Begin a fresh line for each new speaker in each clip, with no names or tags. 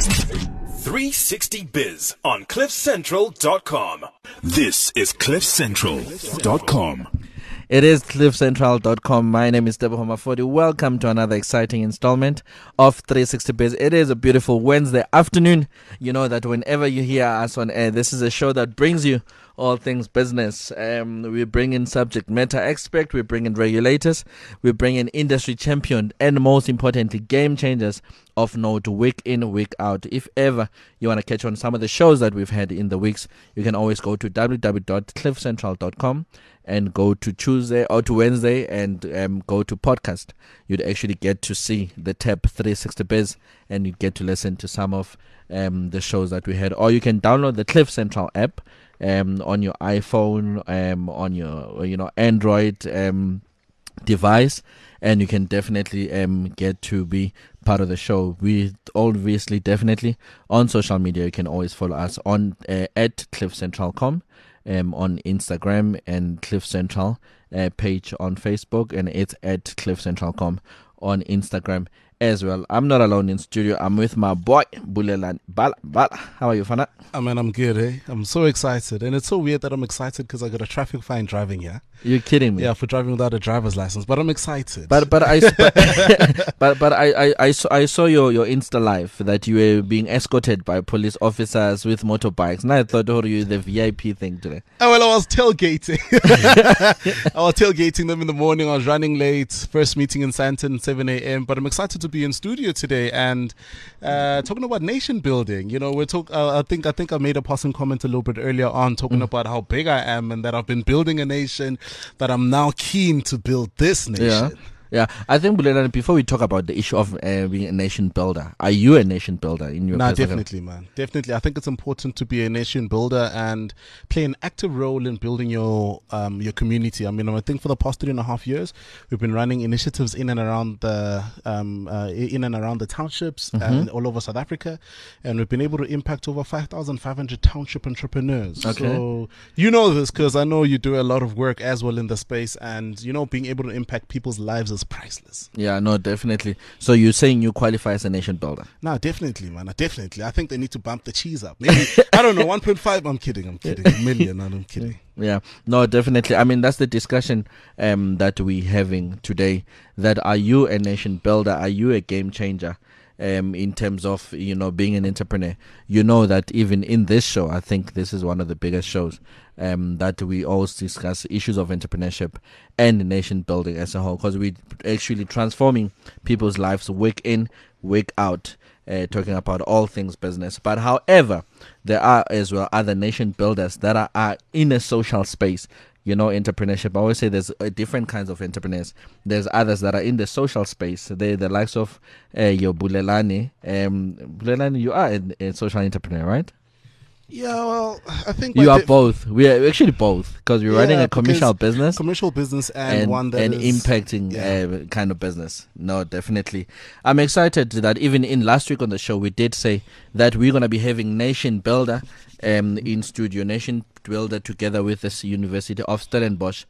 360biz on cliffcentral.com. This is cliffcentral.com.
It is cliffcentral.com. My name is Debo Homafodi. Welcome to another exciting installment of 360biz. It is a beautiful Wednesday afternoon. You know that whenever you hear us on air, this is a show that brings you all things business. We bring in subject matter expert, we bring in regulators, we bring in industry champion, and most importantly, game changers of note week in, week out. If ever you want to catch on some of the shows that we've had in the weeks, you can always go to www.cliffcentral.com and go to Tuesday or to Wednesday and go to podcast. You'd actually get to see the tab 360biz and you get to listen to some of the shows that we had. Or you can download the Cliff Central app on your iPhone, on your Android device, and you can definitely get to be part of the show. We obviously definitely on social media. You can always follow us on at cliffcentral.com. On Instagram and Cliff Central page on Facebook, and it's at cliffcentral.com on Instagram as well. I'm not alone in studio. I'm with my boy Bulelani Bala. How are you, Fana?
I mean, I'm good, eh? I'm so excited, and it's so weird that I'm excited because I got a traffic fine driving here.
You're kidding me?
Yeah, for driving without a driver's license, but I'm excited.
But I saw your Insta live that you were being escorted by police officers with motorbikes, and I thought, oh, you the VIP thing today.
Oh, well, I was tailgating. I was tailgating them in the morning. I was running late. First meeting in Sandton, 7 a.m. But I'm excited to be in studio today and talking about nation building. You know, I think I made a passing comment a little bit earlier on talking about how big I am and that I've been building a nation, that I'm now keen to build this nation.
Yeah, I think, Bulelani, before we talk about the issue of being a nation builder, are you a nation builder in your perspective?
Definitely, man. Definitely. I think it's important to be a nation builder and play an active role in building your community. I mean, I think for the past 3.5 years, we've been running initiatives in and around the townships and all over South Africa, and we've been able to impact over 5,500 township entrepreneurs.
Okay.
So you know this because I know you do a lot of work as well in the space, and you know, being able to impact people's lives is priceless.
Yeah, no, definitely. So you're saying you qualify as a nation builder?
No, definitely, man. Definitely. I think they need to bump the cheese up. Maybe, I don't know, 1.5. I'm kidding. A million. I'm kidding.
Yeah, no, definitely. I mean, that's the discussion that we're having today. That are you a nation builder? Are you a game changer? In terms of, you know, being an entrepreneur. You know that even in this show, I think this is one of the biggest shows that we always discuss issues of entrepreneurship and nation building as a whole, because we're actually transforming people's lives week in, week out, talking about all things business. But however, there are as well other nation builders that are in a social space. You know, entrepreneurship, I always say there's different kinds of entrepreneurs. There's others that are in the social space. They're the likes of your Bulelani. Bulelani, you are a social entrepreneur, right?
Yeah, well, I think
you are both. We are actually both, because we're running a commercial business
and one that is
impacting kind of business. No, definitely. I'm excited that even in last week on the show, we did say that we're going to be having Nation Builder in studio. Nation Builder together with the University of Stellenbosch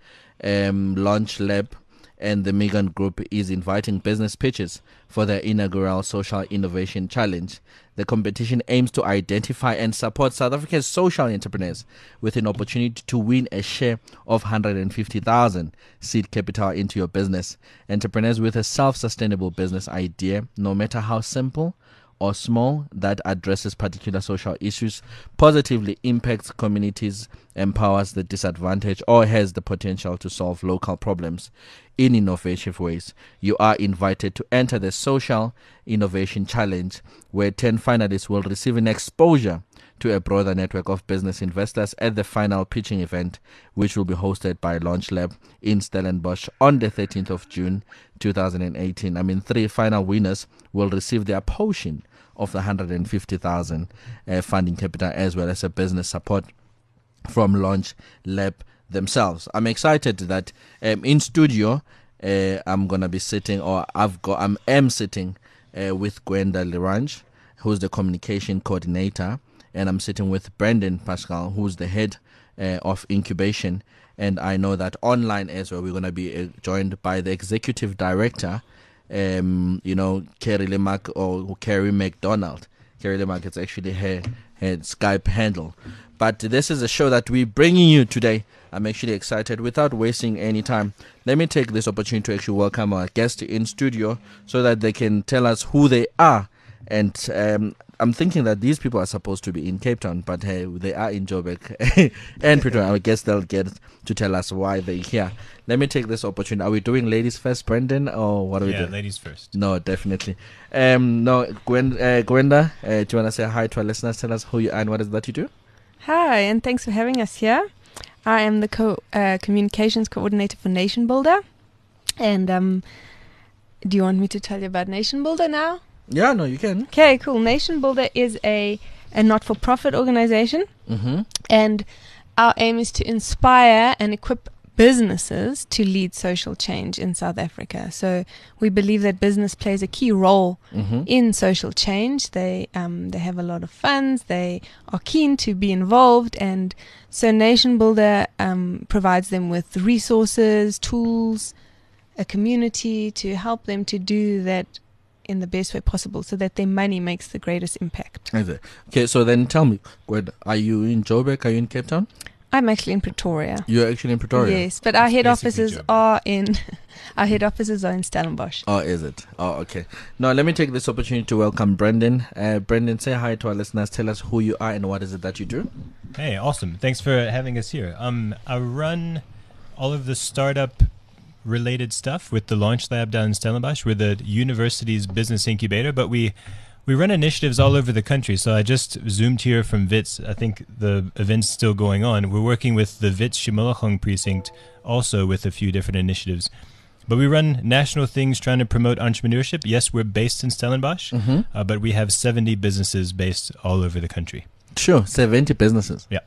Launch Lab, and the Megan Group is inviting business pitches for their inaugural Social Innovation Challenge. The competition aims to identify and support South Africa's social entrepreneurs with an opportunity to win a share of 150,000 seed capital into your business. Entrepreneurs with a self-sustainable business idea, no matter how simple or small, that addresses particular social issues, positively impacts communities, empowers the disadvantaged, or has the potential to solve local problems in innovative ways. You are invited to enter the Social Innovation Challenge, where 10 finalists will receive an exposure to a broader network of business investors at the final pitching event, which will be hosted by Launch Lab in Stellenbosch on the 13th of June 2018. I mean, 3 final winners will receive their portion of the 150,000 funding capital, as well as a business support from Launch Lab themselves. I'm excited that in studio I'm gonna be sitting, or I am sitting with Gwenda Lirange, who's the communication coordinator, and I'm sitting with Brandon Pascal, who's the head of incubation. And I know that online as well, we're going to be joined by the executive director, Kerry McDonald. Carrie Lemark. It's actually her Skype handle. But this is a show that we're bringing you today. I'm actually excited. Without wasting any time, let me take this opportunity to actually welcome our guest in studio so that they can tell us who they are. And I'm thinking that these people are supposed to be in Cape Town, but hey, they are in Joburg and Pretoria. I guess they'll get to tell us why they're here. Let me take this opportunity. Are we doing ladies first, Brendan, or what are we doing?
Yeah, ladies first.
No, definitely. No, Gwenda, do you want to say hi to our listeners? Tell us who you are and what is that you do?
Hi, and thanks for having us here. I am the communications coordinator for Nation Builder. And do you want me to tell you about Nation Builder now?
Yeah, no, you can.
Okay, cool. Nation Builder is a not-for-profit organization.
Mm-hmm.
And our aim is to inspire and equip businesses to lead social change in South Africa. So we believe that business plays a key role in social change. They have a lot of funds. They are keen to be involved. And so Nation Builder provides them with resources, tools, a community to help them to do that in the best way possible so that their money makes the greatest impact.
Okay, so then tell me, Gwenda, are you in Joburg? Are you in Cape Town?
I'm actually in Pretoria.
You're actually in Pretoria?
Yes, but our head offices
Joburg.
are in Stellenbosch.
Oh, is it? Oh, okay. Now, let me take this opportunity to welcome Brendan. Brendan, say hi to our listeners. Tell us who you are and what is it that you do.
Hey, awesome. Thanks for having us here. I run all of the startup related stuff with the Launch Lab down in Stellenbosch. We're the university's business incubator, but we run initiatives all over the country. So I just zoomed here from Wits. I think the event's still going on. We're working with the Wits Shimulachong precinct also with a few different initiatives. But we run national things trying to promote entrepreneurship. Yes, we're based in Stellenbosch, but we have 70 businesses based all over the country.
Sure, 70 businesses.
Yeah.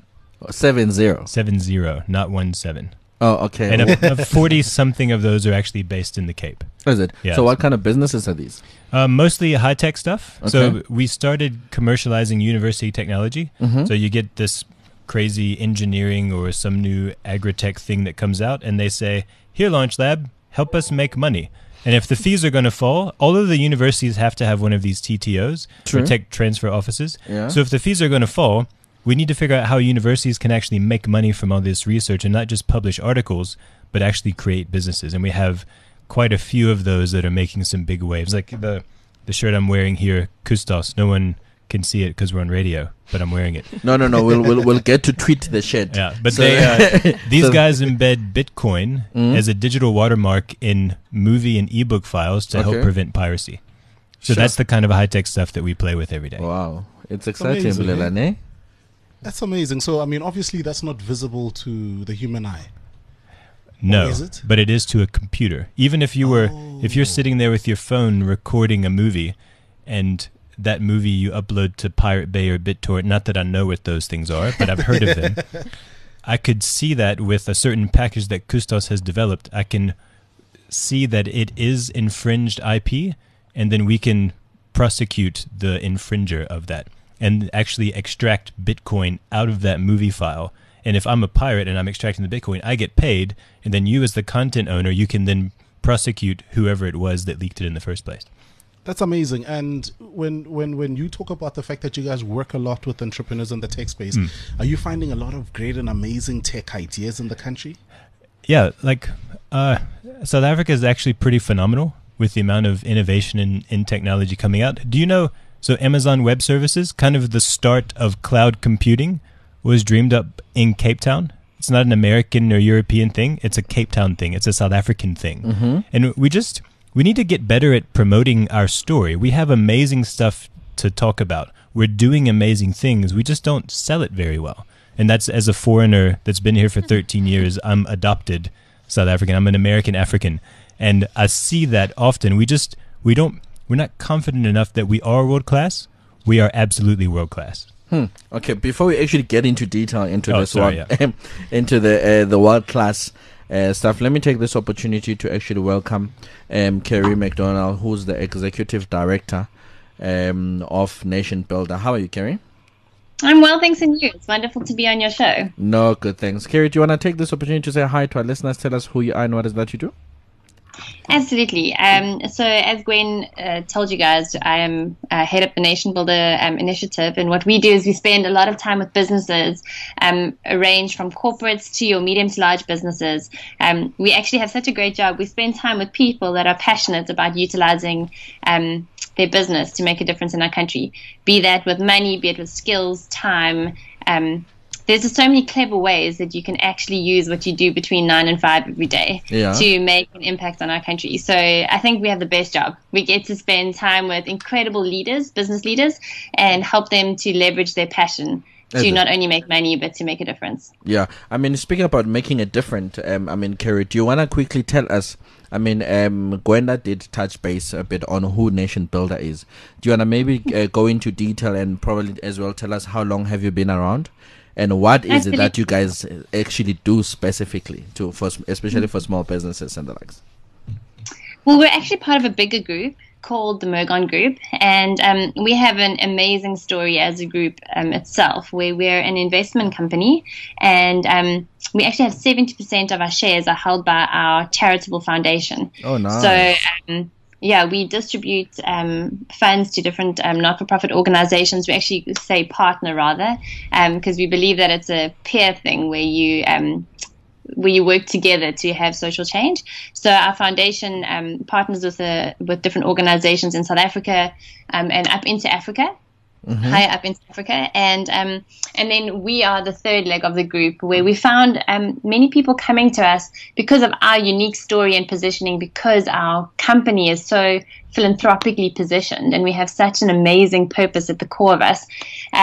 70.
70, not 17.
Oh, okay.
And 40-something of those are actually based in the Cape.
Is it?
Yeah.
So what kind of businesses are these?
Mostly high-tech stuff.
Okay.
So we started commercializing university technology. So you get this crazy engineering or some new agri-tech thing that comes out, and they say, here, Launch Lab, help us make money. And if the fees are going to fall, all of the universities have to have one of these TTOs,
True.
or tech transfer offices.
Yeah.
So if the fees are going to fall, we need to figure out how universities can actually make money from all this research and not just publish articles, but actually create businesses. And we have quite a few of those that are making some big waves. Like the shirt I'm wearing here, Kustos. No one can see it because we're on radio, but I'm wearing it.
No. We'll get to tweet the shit.
Yeah, but
So-
these
so-
guys embed Bitcoin as a digital watermark in movie and ebook files to help
Okay.
prevent piracy. So
Sure.
that's the kind of high-tech stuff that we play with every day.
Wow. It's exciting,
amazing, eh?
Bulelane, eh?
That's amazing. So, I mean, obviously, that's not visible to the human eye.
No,
Or is it?
but it is to a computer. Even if if you're sitting there with your phone recording a movie, and that movie you upload to Pirate Bay or BitTorrent, not that I know what those things are, but I've heard of them. I could see that with a certain package that Kustos has developed. I can see that it is infringed IP, and then we can prosecute the infringer of that and actually extract Bitcoin out of that movie file. And if I'm a pirate and I'm extracting the Bitcoin, I get paid, and then you as the content owner, you can then prosecute whoever it was that leaked it in the first place.
That's amazing. And when you talk about the fact that you guys work a lot with entrepreneurs in the tech space, are you finding a lot of great and amazing tech ideas in the country?
Yeah, like South Africa is actually pretty phenomenal with the amount of innovation in technology coming out. Do you know, so Amazon Web Services, kind of the start of cloud computing, was dreamed up in Cape Town. It's not an American or European thing. It's a Cape Town thing. It's a South African thing. And we need to get better at promoting our story. We have amazing stuff to talk about. We're doing amazing things. We just don't sell it very well. And that's, as a foreigner that's been here for 13 years, I'm adopted South African. I'm an American African. And I see that often. We're not confident enough that we are world class. We are absolutely world class.
Okay, before we actually get into detail into this
sorry,
one, into the world class stuff, let me take this opportunity to actually welcome Kerry McDonald, who's the executive director of Nation Builder. How are you, Kerry?
I'm well, thanks, and you. It's wonderful to be on your show.
No, good, thanks. Kerry, do you want to take this opportunity to say hi to our listeners? Tell us who you are and what is that you do?
Absolutely. So as Gwen told you guys, I am head up the Nation Builder initiative, and what we do is we spend a lot of time with businesses, range from corporates to your medium to large businesses. We actually have such a great job. We spend time with people that are passionate about utilizing their business to make a difference in our country, be that with money, be it with skills, time. There's just so many clever ways that you can actually use what you do between 9 and 5 every day to make an impact on our country. So I think we have the best job. We get to spend time with incredible leaders, business leaders, and help them to leverage their passion to not only make money, but to make a difference.
Yeah. I mean, speaking about making a difference, Carrie, do you want to quickly tell us, Gwenda did touch base a bit on who Nation Builder is. Do you want to maybe go into detail and probably as well tell us how long have you been around? And what is it that you guys actually do specifically especially for small businesses and the likes?
Well, we're actually part of a bigger group called the Mergon Group, and we have an amazing story as a group itself, where we're an investment company, and we actually have 70% of our shares are held by our charitable foundation.
Oh, nice.
So yeah, we distribute funds to different not-for-profit organizations. We actually say partner rather, because we believe that it's a peer thing where you work together to have social change. So our foundation partners with different organizations in South Africa and up into Africa. Higher up into Africa, and then we are the third leg of the group, where we found many people coming to us because of our unique story and positioning, because our company is so philanthropically positioned and we have such an amazing purpose at the core of us.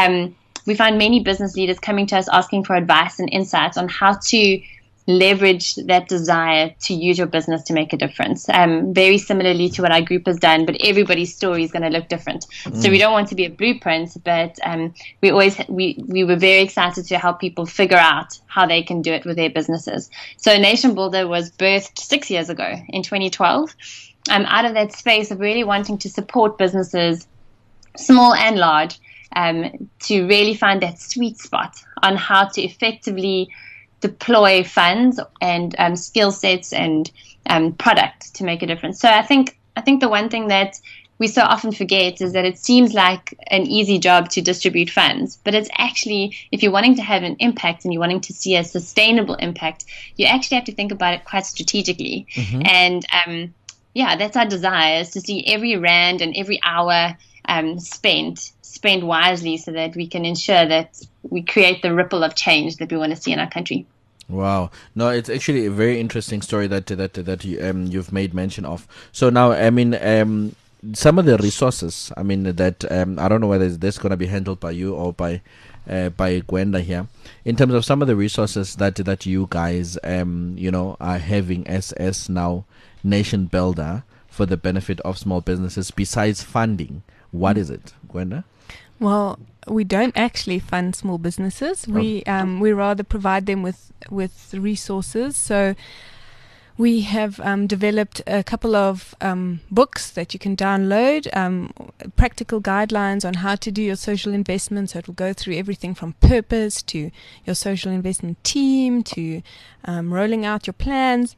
We find many business leaders coming to us asking for advice and insights on how to leverage that desire to use your business to make a difference. Very similarly to what our group has done, but everybody's story is going to look different. So we don't want to be a blueprint, but we were very excited to help people figure out how they can do it with their businesses. So Nation Builder was birthed 6 years ago in 2012, out of that space of really wanting to support businesses, small and large, to really find that sweet spot on how to effectively deploy funds and skill sets and product to make a difference. So I think the one thing that we so often forget is that it seems like an easy job to distribute funds, but it's actually, if you're wanting to have an impact and you're wanting to see a sustainable impact, you actually have to think about it quite strategically. And that's our desire, is to see every rand and every hour spent wisely, so that we can ensure that we create the ripple of change that we want to see in our country.
Wow. No, it's actually a very interesting story that you've made mention of. So now, some of the resources, that I don't know whether this going to be handled by you or by Gwenda here, in terms of some of the resources that you guys are having as now Nation Builder for the benefit of small businesses. Besides funding, what is it, Gwenda?
Well, we don't actually fund small businesses. We rather provide them with resources. So we have developed a couple of books that you can download, practical guidelines on how to do your social investment. So it will go through everything from purpose to your social investment team to rolling out your plans.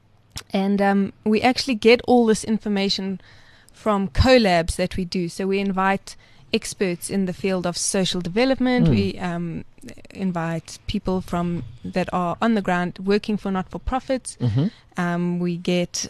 And we actually get all this information from collabs that we do. So we invite experts in the field of social development. We invite people that are on the ground working for not-for-profits. We get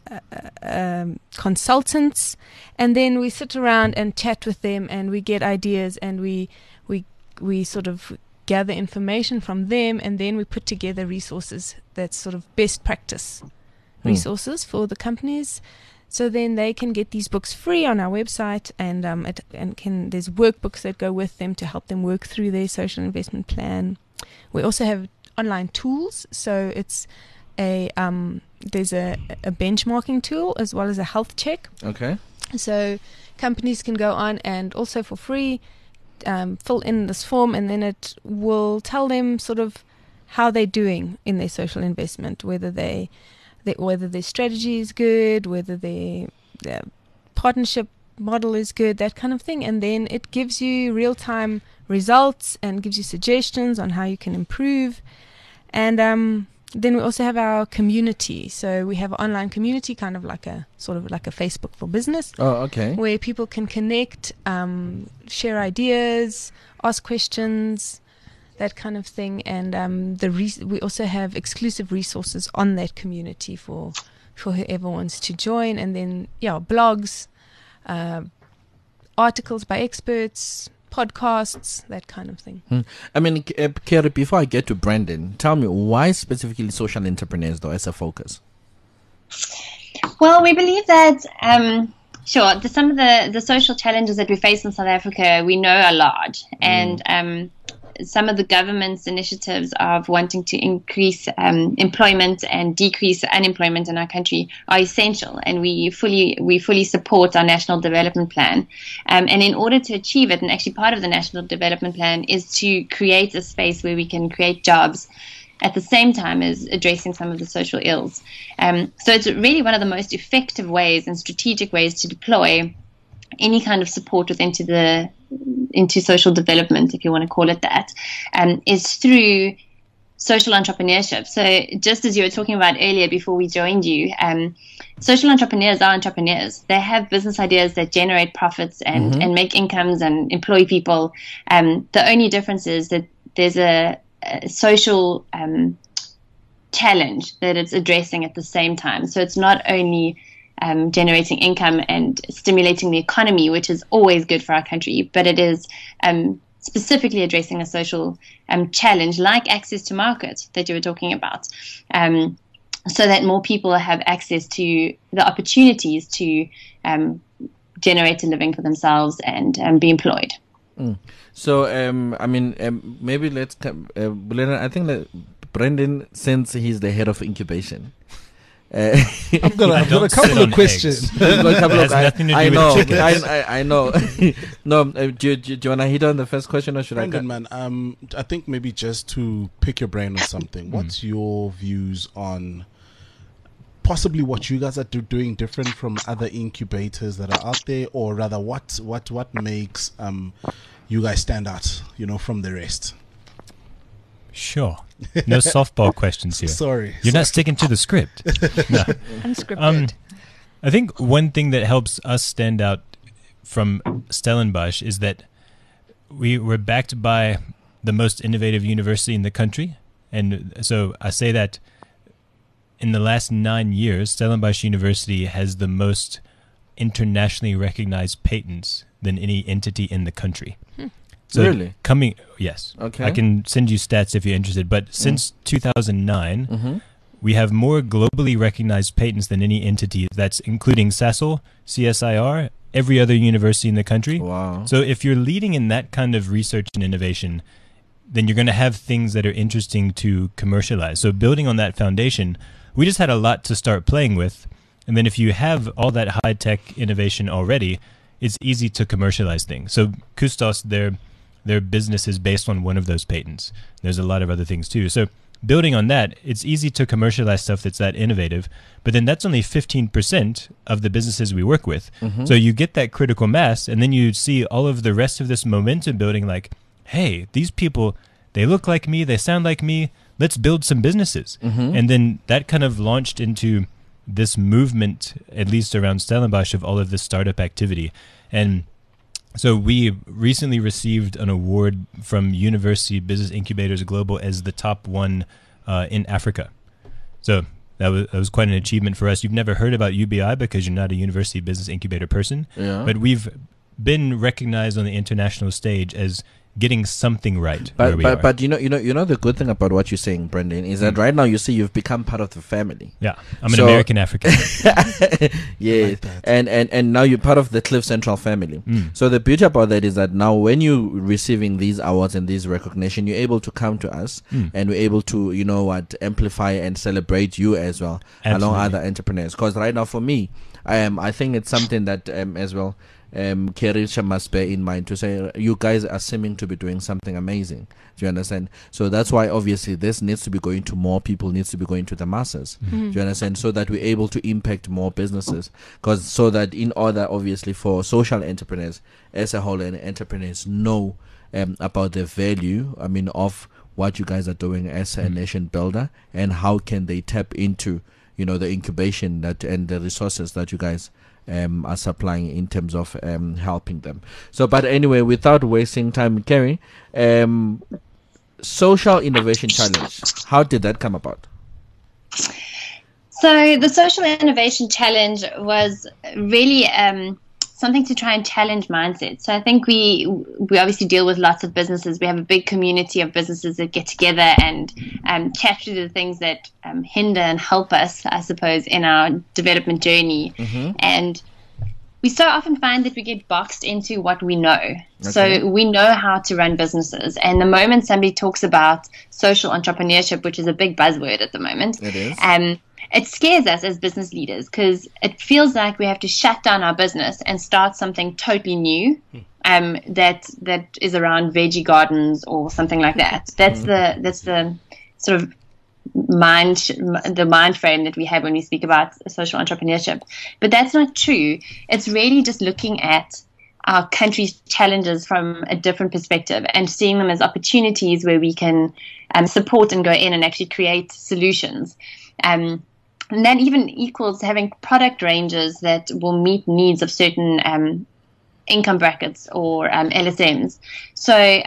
consultants, and then we sit around and chat with them, and we get ideas, and we sort of gather information from them, and then we put together resources that's sort of best practice resources for the companies. So then they can get these books free on our website, and there's workbooks that go with them to help them work through their social investment plan. We also have online tools, so it's there's a benchmarking tool as well as a health check.
Okay.
So companies can go on and also for free fill in this form, and then it will tell them sort of how they're doing in their social investment, whether their strategy is good, whether their partnership model is good, that kind of thing. And then it gives you real-time results and gives you suggestions on how you can improve. And then we also have our community. So we have an online community, kind of like a Facebook for business,
Oh, okay.
where people can connect, share ideas, ask questions, that kind of thing. And we also have exclusive resources on that community for whoever wants to join. And then, blogs, articles by experts, podcasts, that kind of thing.
I mean, Kerry, before I get to Brandon, tell me, why specifically social entrepreneurs, though, as a focus?
Well, we believe that, some of the social challenges that we face in South Africa, we know are large. And some of the government's initiatives of wanting to increase employment and decrease unemployment in our country are essential, and we fully support our national development plan. And in order to achieve it, and actually part of the national development plan is to create a space where we can create jobs at the same time as addressing some of the social ills. So it's really one of the most effective ways and strategic ways to deploy any kind of support into social development, if you want to call it that, is through social entrepreneurship. So just as you were talking about earlier before we joined you, social entrepreneurs are entrepreneurs. They have business ideas that generate profits and make incomes and employ people. The only difference is that there's a social challenge that it's addressing at the same time. So it's not only generating income and stimulating the economy, which is always good for our country, but it is specifically addressing a social challenge like access to market that you were talking about, so that more people have access to the opportunities to generate a living for themselves and be employed.
So, maybe let's come. I think that Brendan, since he's the head of incubation,
I've got a couple of questions.
I know. No, do you want to hit on the first question, or should
Brendan, man, I think maybe just to pick your brain on something. What's your views on possibly what you guys are doing different from other incubators that are out there, or rather, what makes you guys stand out, from the rest?
Sure. No softball questions here.
Sorry.
You're not sticking to the script. No.
Unscripted.
I think one thing that helps us stand out from Stellenbosch is that we were backed by the most innovative university in the country. And so I say that in the last 9 years, Stellenbosch University has the most internationally recognized patents than any entity in the country. So
really?
Yes.
Okay.
I can send you stats if you're interested. But since 2009, we have more globally recognized patents than any entity. That's including SASL, CSIR, every other university in the country.
Wow.
So if you're leading in that kind of research and innovation, then you're going to have things that are interesting to commercialize. So building on that foundation, we just had a lot to start playing with. And then if you have all that high-tech innovation already, it's easy to commercialize things. So Kustos, their business is based on one of those patents. There's a lot of other things too. So building on that, it's easy to commercialize stuff that's that innovative, but then that's only 15% of the businesses we work with. So you get that critical mass, and then you see all of the rest of this momentum building, like, hey, these people, they look like me, they sound like me, let's build some businesses. And then that kind of launched into this movement, at least around Stellenbosch, of all of this startup activity. And so we recently received an award from University Business Incubators Global as the top one in Africa. So that was quite an achievement for us. You've never heard about UBI because you're not a University Business Incubator person, but we've been recognized on the international stage as getting something right.
But you know the good thing about what you're saying, Brendan, is that right now you see you've become part of the family.
Yeah, I'm an American African.
Yeah, and now you're part of the Cliff Central family. So the beauty about that is that now when you're receiving these awards and these recognition, you're able to come to us and we're able to amplify and celebrate you as well.
Absolutely.
Along other entrepreneurs. Because right now for me, I think it's something that as well Kerisha must bear in mind, to say you guys are seeming to be doing something amazing. Do you understand? So that's why obviously this needs to be going to more people, needs to be going to the masses. Do you understand? So that we're able to impact more businesses, so that in order obviously for social entrepreneurs as a whole and entrepreneurs know about the value of what you guys are doing as a nation builder, and how can they tap into, you know, the incubation that and the resources that you guys are supplying in terms of helping them. So, but anyway, without wasting time, Kerry, Social Innovation Challenge, how did that come about?
So the Social Innovation Challenge was really something to try and challenge mindsets. So I think we obviously deal with lots of businesses. We have a big community of businesses that get together and chat through the things that hinder and help us, I suppose, in our development journey. And we so often find that we get boxed into what we know. Okay. So we know how to run businesses. And the moment somebody talks about social entrepreneurship, which is a big buzzword at the moment,
it is.
It scares us as business leaders because it feels like we have to shut down our business and start something totally new that is around veggie gardens or something like that. That's the sort of mind frame that we have when we speak about social entrepreneurship. But that's not true. It's really just looking at our country's challenges from a different perspective and seeing them as opportunities where we can support and go in and actually create solutions. And that even equals having product ranges that will meet needs of certain income brackets or LSMs. So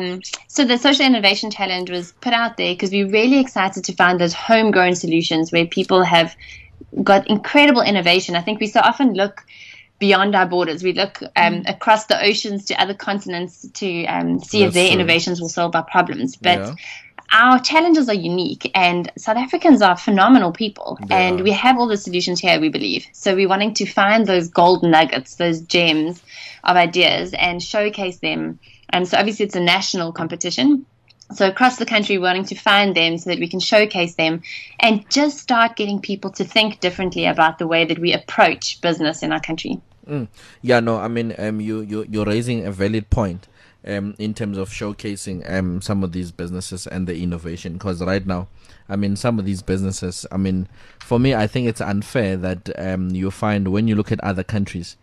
the Social Innovation Challenge was put out there because we're really excited to find those homegrown solutions where people have got incredible innovation. I think we so often look beyond our borders. We look across the oceans to other continents to see if their innovations will solve our problems. But our challenges are unique, and South Africans are phenomenal people, and we have all the solutions here, we believe. So we're wanting to find those gold nuggets, those gems of ideas, and showcase them. And so obviously it's a national competition. So across the country, we're wanting to find them so that we can showcase them and just start getting people to think differently about the way that we approach business in our country.
Yeah, no, I mean, you're raising a valid point. In terms of showcasing some of these businesses and the innovation, because right now, I mean, some of these businesses, I mean, for me, I think it's unfair that you find when you look at other countries,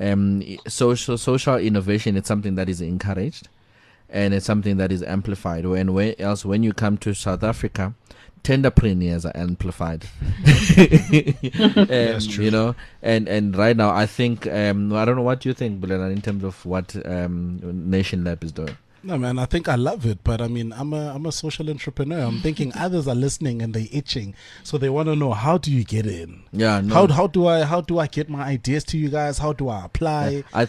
social innovation is something that is encouraged and it's something that is amplified. When you come to South Africa, tenderpreneurs are amplified.
That's true.
You know, and right now I think I don't know what you think, Bulelani, in terms of what Nation Lab is doing.
No, man, I think I love it, but I mean, I'm a social entrepreneur. I'm thinking others are listening and they're itching, so they want to know, how do you get in?
Yeah, no.
How do I get my ideas to you guys? How do I apply?
I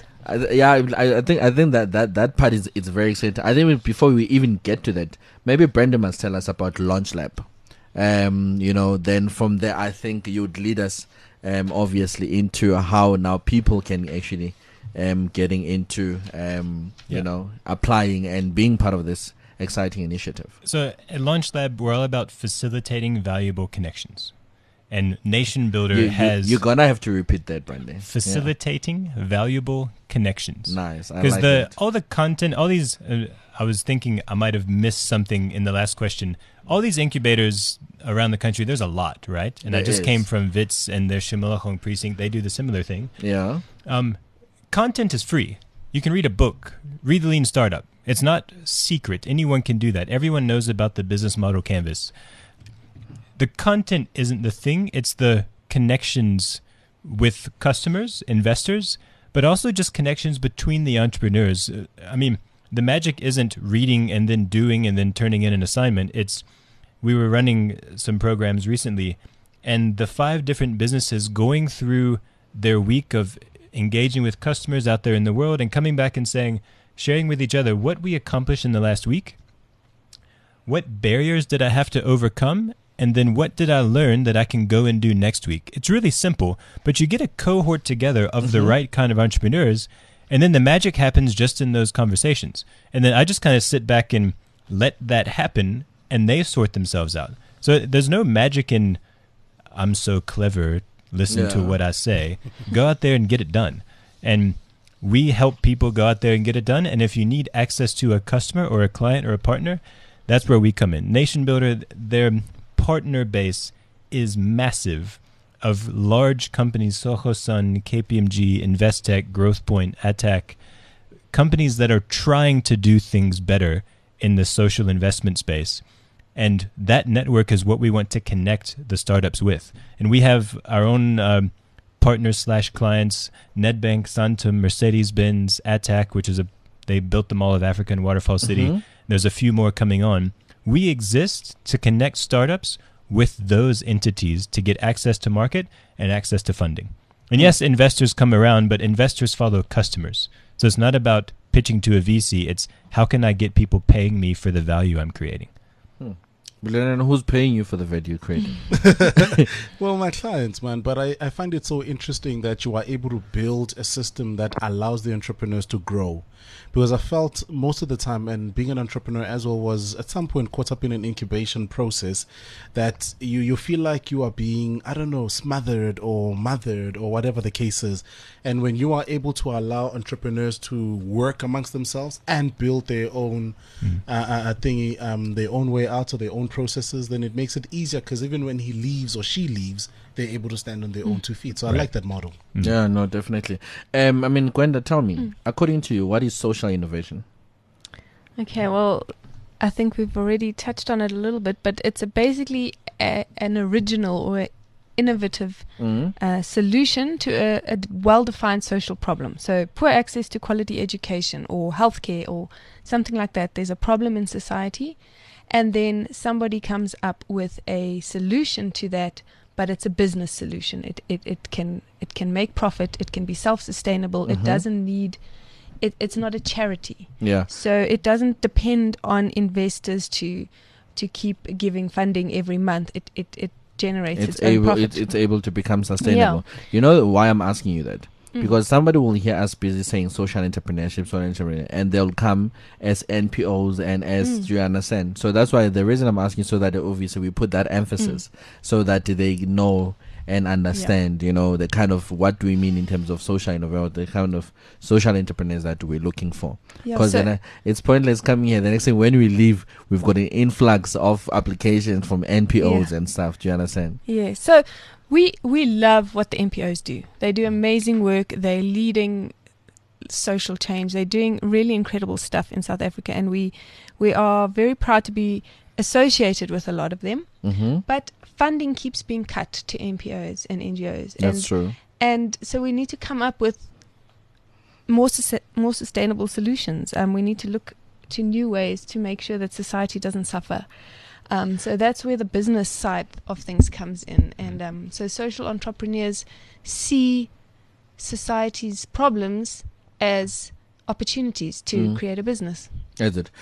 think that part is very exciting. I think before we even get to that, maybe Brenda must tell us about Launch Lab. You know, then from there, I think you would lead us, obviously, into how now people can actually getting into, you know, applying and being part of this exciting initiative.
So at Launch Lab, we're all about facilitating valuable connections. And Nation Builder
you're gonna have to repeat that, Brenda.
Facilitating valuable connections.
Nice.
Because all the content, all these, I was thinking I might have missed something in the last question. All these incubators around the country, there's a lot, right? And I just came from WITS and their Shimilachong precinct. They do the similar thing.
Yeah.
Content is free. You can read a book, read the Lean Startup. It's not secret. Anyone can do that. Everyone knows about the business model canvas. The content isn't the thing. It's the connections with customers, investors, but also just connections between the entrepreneurs. I mean, the magic isn't reading and then doing and then turning in an assignment. We were running some programs recently, and the 5 different businesses going through their week of engaging with customers out there in the world and coming back and sharing with each other what we accomplished in the last week, what barriers did I have to overcome, and then what did I learn that I can go and do next week. It's really simple, but you get a cohort together of the right kind of entrepreneurs, and then the magic happens just in those conversations. And then I just kind of sit back and let that happen, and they sort themselves out. So there's no magic in, I'm so clever, listen to what I say. Go out there and get it done. And we help people go out there and get it done. And if you need access to a customer or a client or a partner, that's where we come in. Nation Builder, their partner base is massive, of large companies, Soho Sun, KPMG, Investec, GrowthPoint, Attack, companies that are trying to do things better in the social investment space. And that network is what we want to connect the startups with. And we have our own partners/clients, Nedbank, Santam, Mercedes-Benz, Attack, which is they built the Mall of Africa in Waterfall City. There's a few more coming on. We exist to connect startups with those entities to get access to market and access to funding. And yes, investors come around, but investors follow customers. So it's not about pitching to a VC. It's how can I get people paying me for the value I'm creating?
And who's paying you for the value creating?
Well, my clients, man. But I find it so interesting that you are able to build a system that allows the entrepreneurs to grow. Because I felt most of the time, and being an entrepreneur as well, was at some point caught up in an incubation process that you feel like you are being, I don't know, smothered or mothered or whatever the case is. And when you are able to allow entrepreneurs to work amongst themselves and build their own their own way out of their own processes, then it makes it easier, because even when he leaves or she leaves, they're able to stand on their own 2 feet. So I like that model.
Yeah, no, definitely. I mean, Gwenda, tell me, according to you, what is social innovation?
Okay, well, I think we've already touched on it a little bit, but it's basically an original or innovative solution to a well-defined social problem. So poor access to quality education or healthcare or something like that. There's a problem in society, and then somebody comes up with a solution to that, but it's a business solution. It can make profit. It can be self-sustainable. It doesn't need. It's not a charity.
Yeah.
So it doesn't depend on investors to keep giving funding every month. It generates its own profit.
It's able to become sustainable. Yeah. You know why I'm asking you that? Because somebody will hear us busy saying social entrepreneurship, and they'll come as NPOs and as, do you understand? So that's why the reason I'm asking, so that obviously we put that emphasis so that they know and understand, you know, the kind of what do we mean in terms of social innovation, the kind of social entrepreneurs that we're looking for. Because then it's pointless coming here. The next thing, when we leave, we've got an influx of applications from NPOs and stuff. Do you understand?
Yeah. So we love what the NPOs do. They do amazing work. They're leading social change. They're doing really incredible stuff in South Africa, and we are very proud to be associated with a lot of them. But funding keeps being cut to NPOs and NGOs.
That's true.
And so we need to come up with more sustainable solutions. We need to look to new ways to make sure that society doesn't suffer. So that's where the business side of things comes in. And so social entrepreneurs see society's problems as opportunities to create a business.
Is it?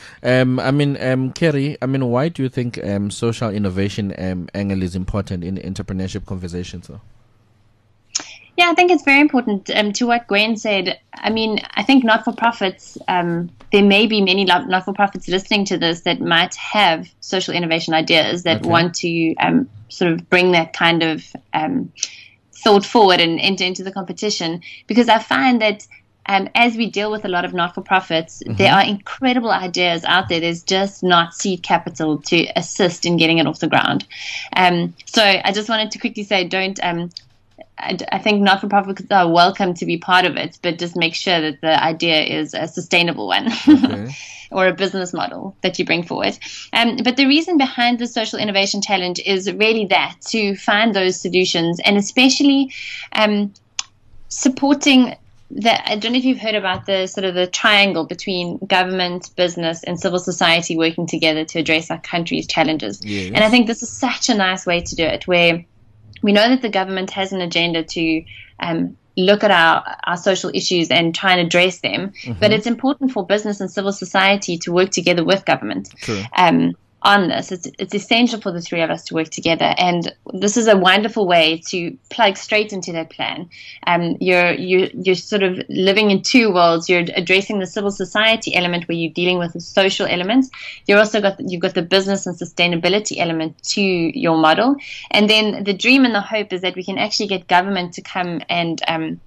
Kerry, why do you think social innovation angle is important in entrepreneurship conversations? Though?
Yeah, I think it's very important. To what Gwen said, I think not-for-profits, there may be many not-for-profits listening to this that might have social innovation ideas that want to sort of bring that kind of thought forward and enter into the competition. Because I find that as we deal with a lot of not-for-profits, there are incredible ideas out there. There's just not seed capital to assist in getting it off the ground. So I just wanted to quickly say, I think not-for-profits are welcome to be part of it, but just make sure that the idea is a sustainable one or a business model that you bring forward. But the reason behind the Social Innovation Challenge is really that, to find those solutions, and especially supporting I don't know if you've heard about the sort of the triangle between government, business, and civil society working together to address our country's challenges. Yes. And I think this is such a nice way to do it, where we know that the government has an agenda to look at our social issues and try and address them, but it's important for business and civil society to work together with government. True. On this. It's essential for the three of us to work together, and this is a wonderful way to plug straight into that plan. You're sort of living in two worlds. You're addressing the civil society element, where you're dealing with the social elements. You've got the business and sustainability element to your model, and then the dream and the hope is that we can actually get government to come and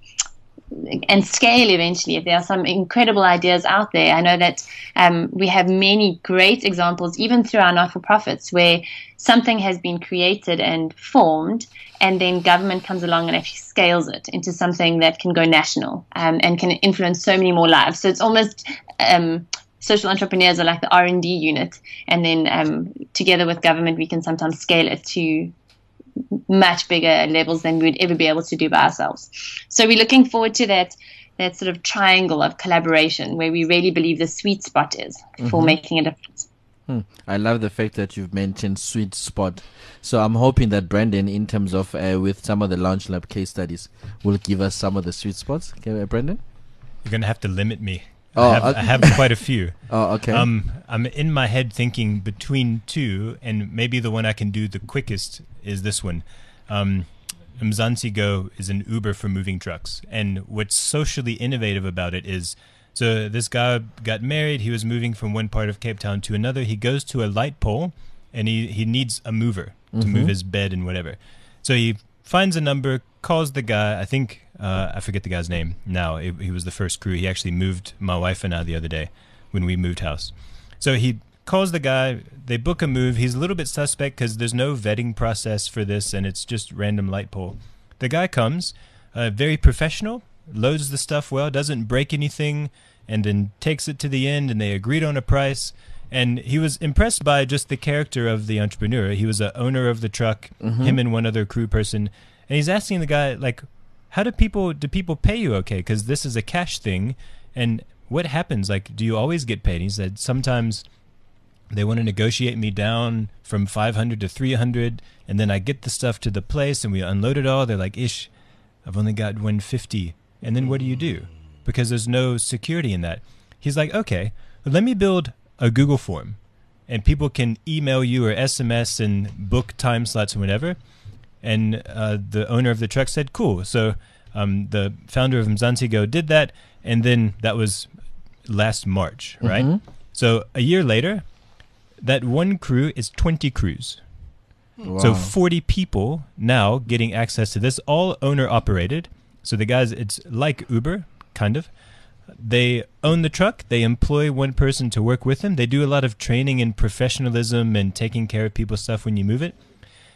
scale eventually, if there are some incredible ideas out there. I know that we have many great examples, even through our not-for-profits, where something has been created and formed, and then government comes along and actually scales it into something that can go national and can influence so many more lives. So it's almost social entrepreneurs are like the R&D unit, and then together with government, we can sometimes scale it to much bigger levels than we'd ever be able to do by ourselves. So we're looking forward to that sort of triangle of collaboration where we really believe the sweet spot is for making a difference.
I love the fact that you've mentioned sweet spot. So I'm hoping that Brandon, in terms of with some of the Launch Lab case studies, will give us some of the sweet spots. Okay, Brandon?
You're going to have to limit me.
Oh,
I have quite a few.
Oh, okay.
I'm in my head thinking between two, and maybe the one I can do the quickest is this one. Mzansi Go is an Uber for moving trucks. And what's socially innovative about it is, so this guy got married. He was moving from one part of Cape Town to another. He goes to a light pole, and he needs a mover to move his bed and whatever. So he finds a number, calls the guy. I think, I forget the guy's name now. He was the first crew. He actually moved my wife and I the other day when we moved house. So he calls the guy. They book a move. He's a little bit suspect because there's no vetting process for this, and it's just random light pole. The guy comes, very professional, loads the stuff well, doesn't break anything, and then takes it to the end, and they agreed on a price. And he was impressed by just the character of the entrepreneur. He was the owner of the truck, him and one other crew person. And he's asking the guy, like, how do people pay you okay? Because this is a cash thing. And what happens? Like, do you always get paid? He said, sometimes they want to negotiate me down from 500 to 300. And then I get the stuff to the place and we unload it all. They're like, Ish, I've only got 150. And then what do you do? Because there's no security in that. He's like, okay, let me build a Google form, and people can email you or SMS and book time slots and whatever. And the owner of the truck said, cool. So the founder of Mzansi Go did that, and then that was last March, right? So a year later, that one crew is 20 crews.
Wow.
So 40 people now getting access to this, all owner operated. So the guys, it's like Uber, kind of. They own the truck. They employ one person to work with them. They do a lot of training and professionalism and taking care of people's stuff when you move it.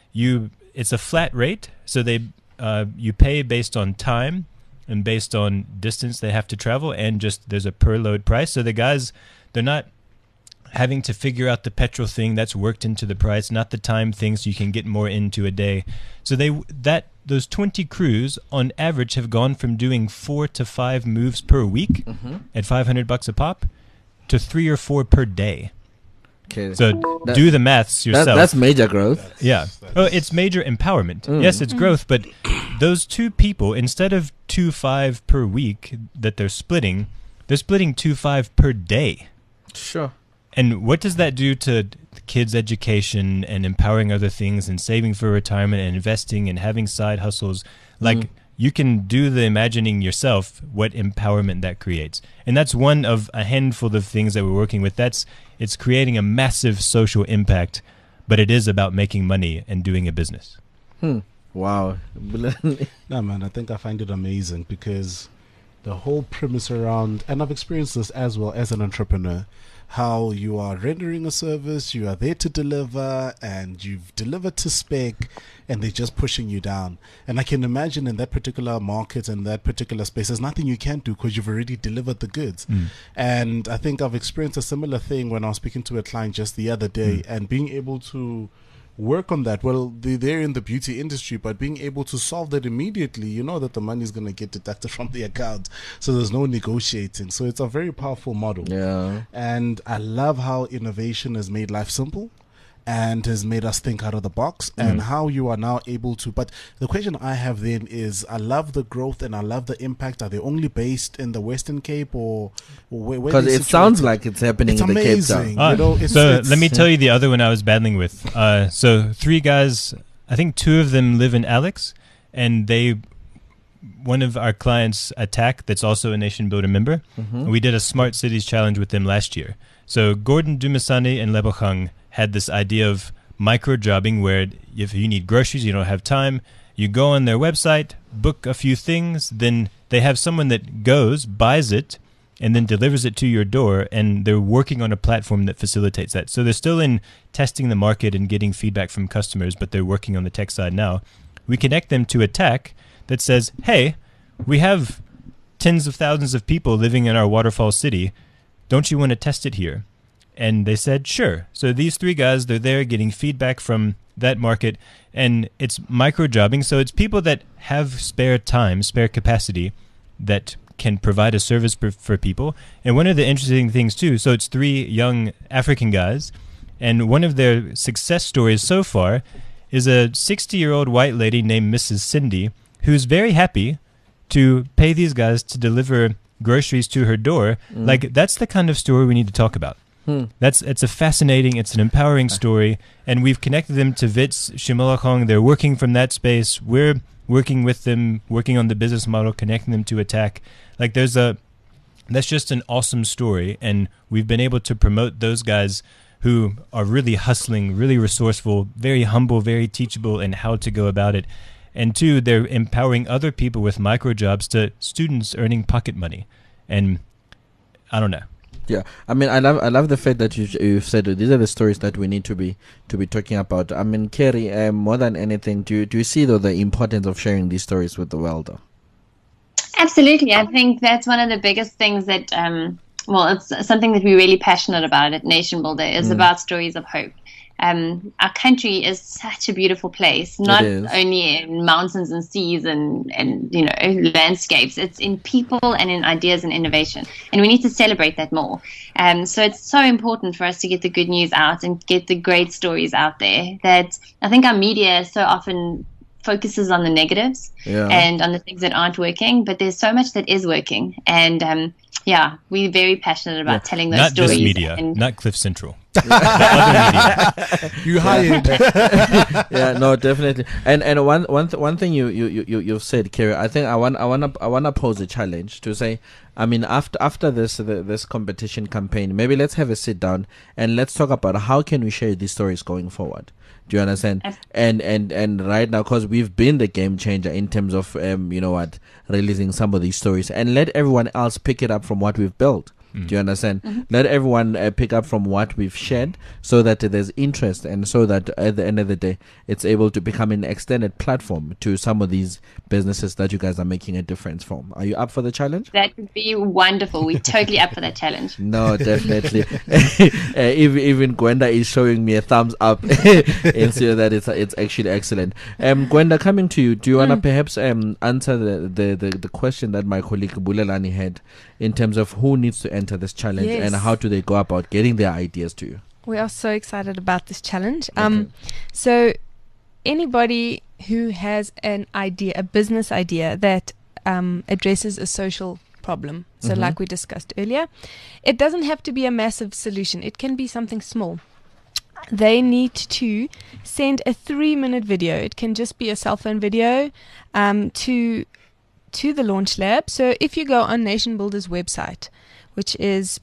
It's a flat rate, so you pay based on time and based on distance they have to travel, and just there's a per load price. So the guys, they're not having to figure out the petrol thing. That's worked into the price, not the time thing, so you can get more into a day. So those 20 crews on average have gone from doing 4 to 5 moves per week at $500 a pop to 3 or 4 per day.
Okay.
So do the maths yourself.
That's major growth.
Yeah. Oh, it's major empowerment. Yes, it's growth, but those two people, instead of 2.5 per week that they're splitting 2.5 per day.
Sure.
And what does that do to the kids' education and empowering other things and saving for retirement and investing and having side hustles? Like, you can do the imagining yourself what empowerment that creates. And that's one of a handful of things that we're working with. It's creating a massive social impact, but it is about making money and doing a business.
Wow.
No, man, I think I find it amazing because the whole premise around, and I've experienced this as well as an entrepreneur, how you are rendering a service, you are there to deliver, and you've delivered to spec, and they're just pushing you down. And I can imagine in that particular market and that particular space, there's nothing you can do because you've already delivered the goods. And I think I've experienced a similar thing when I was speaking to a client just the other day, and being able to work on that. Well, they're in the beauty industry, but being able to solve that immediately, you know that the money is going to get deducted from the account, so there's no negotiating. So it's a very powerful model.
Yeah.
And I love how innovation has made life simple and has made us think out of the box, and how you are now able to. But the question I have then is, I love the growth and I love the impact. Are they only based in the Western Cape, or where?
Because it sounds like it's happening
it's
in the Cape Town.
amazing. You know,
So let me tell you the other one I was battling with. So 3 guys, I think 2 of them live in Alex, and one of our clients, Attack, that's also a Nation Builder member, we did a Smart Cities Challenge with them last year. So Gordon Dumasani and Lebogang had this idea of micro-jobbing, where if you need groceries, you don't have time, you go on their website, book a few things, then they have someone that goes, buys it, and then delivers it to your door, and they're working on a platform that facilitates that. So they're still in testing the market and getting feedback from customers, but they're working on the tech side now. We connect them to Attack that says, hey, we have tens of thousands of people living in our waterfall city. don't you want to test it here? And they said, sure. So these three guys, they're there getting feedback from that market, and it's micro jobbing. So it's people that have spare time, spare capacity that can provide a service for people. And one of the interesting things too, so it's three young African guys, and one of their success stories so far is a 60-year-old white lady named Mrs. Cindy, who's very happy to pay these guys to deliver groceries to her door. Like, that's the kind of story we need to talk about. It's a fascinating, it's an empowering story, and we've connected them to Wits, Shimolakong. They're working from that space. We're working with them, working on the business model, connecting them to Attack. Like, that's just an awesome story, and we've been able to promote those guys who are really hustling, really resourceful, very humble, very teachable in how to go about it. And two, they're empowering other people with micro jobs to students earning pocket money. And I don't know.
Yeah, I mean, I love the fact that you've said that these are the stories that we need to be talking about. I mean, Kerry, more than anything, do you see though the importance of sharing these stories with the world though?
Absolutely. I think that's one of the biggest things that, it's something that we're really passionate about at Nation Builder, is about stories of hope. Our country is such a beautiful place, not only in mountains and seas and landscapes. It's in people and in ideas and innovation, and we need to celebrate that more. So it's so important for us to get the good news out and get the great stories out there, that I think our media so often focuses on the negatives and on the things that aren't working, but there's so much that is working. And we're very passionate about telling those stories.
Not this media, not Cliff Central.
You hired.
Yeah, no, definitely. And one thing you've said, Kerry, I think I wanna pose a challenge to say, I mean, after this competition campaign, maybe let's have a sit down and let's talk about how can we share these stories going forward. Do you understand? And right now, because we've been the game changer in terms of releasing some of these stories, and let everyone else pick it up from what we've built. Do you understand? Let everyone pick up from what we've shared, so that there's interest, and so that at the end of the day, it's able to become an extended platform to some of these businesses that you guys are making a difference from. Are you up for the challenge?
That would be wonderful. We're totally up for that challenge.
No, definitely. Even Gwenda is showing me a thumbs up and so that it's actually excellent. Gwenda, coming to you, do you want to perhaps answer the question that my colleague Bulelani had in terms of who needs to enter this challenge and how do they go about getting their ideas to you?
We are so excited about this challenge. So anybody who has an idea, a business idea that addresses a social problem, so like we discussed earlier, it doesn't have to be a massive solution. It can be something small. They need to send a 3-minute video. It can just be a cell phone video to the Launch Lab. So if you go on Nation Builder's website, which is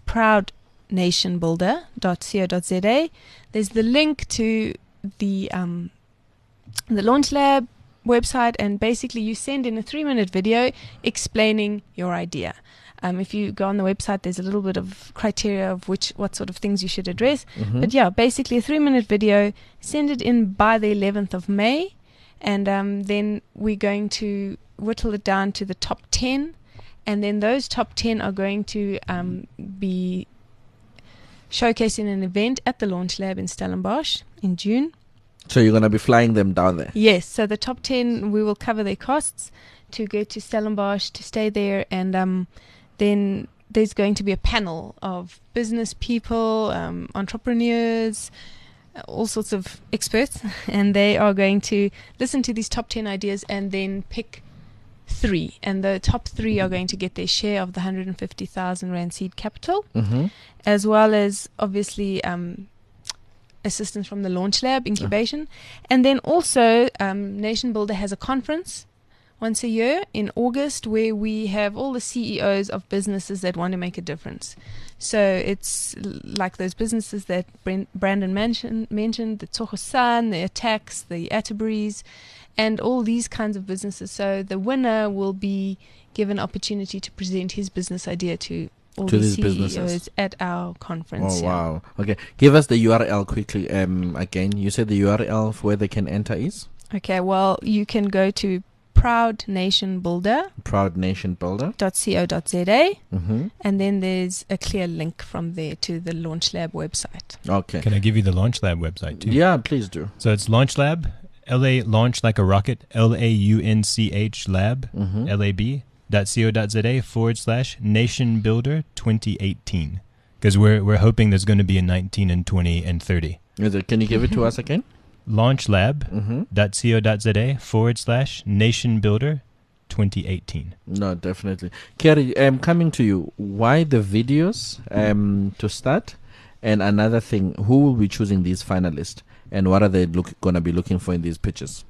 proudnationbuilder.co.za, there's the link to the Launch Lab website, and basically you send in a 3-minute video explaining your idea. If you go on the website, there's a little bit of criteria of what sort of things you should address. But basically a 3-minute video, send it in by the 11th of May, and then we're going to whittle it down to the top 10, and then those top 10 are going to be showcasing an event at the Launch Lab in Stellenbosch in June.
So you're going to be flying them down there?
Yes, so the top 10, we will cover their costs to go to Stellenbosch, to stay there, and then there's going to be a panel of business people, entrepreneurs, all sorts of experts, and they are going to listen to these top 10 ideas and then pick 3, and the top 3 are going to get their share of the 150,000 Rand seed capital, as well as obviously assistance from the Launch Lab incubation. And then also Nation Builder has a conference once a year in August where we have all the CEOs of businesses that want to make a difference. So it's like those businesses that Brandon mentioned, the Tsogosan, the Attacks, the Atterburys, and all these kinds of businesses. So the winner will be given opportunity to present his business idea to all these CEOs businesses at our conference.
Oh, wow. Okay. Give us the URL quickly. Again, you said the URL of where they can enter is?
Okay, well, you can go to
proudnationbuilder.co.za.
and then there's a clear link from there to the Launch Lab website.
Okay.
Can I give you the Launch Lab website too?
Yeah, please do.
So it's Launch Lab, LA launch like a rocket, LAUNCH lab, lab.co.za /Nation Builder 2018. Because we're hoping there's going to be a 19 and 20 and 30.
Can you give it to us again?
Launchlab.co.za /Nation Builder 2018.
No, definitely. Kerry, coming to you, why the videos to start? And another thing, who will be choosing these finalists? And what are they going to be looking for in these pitches?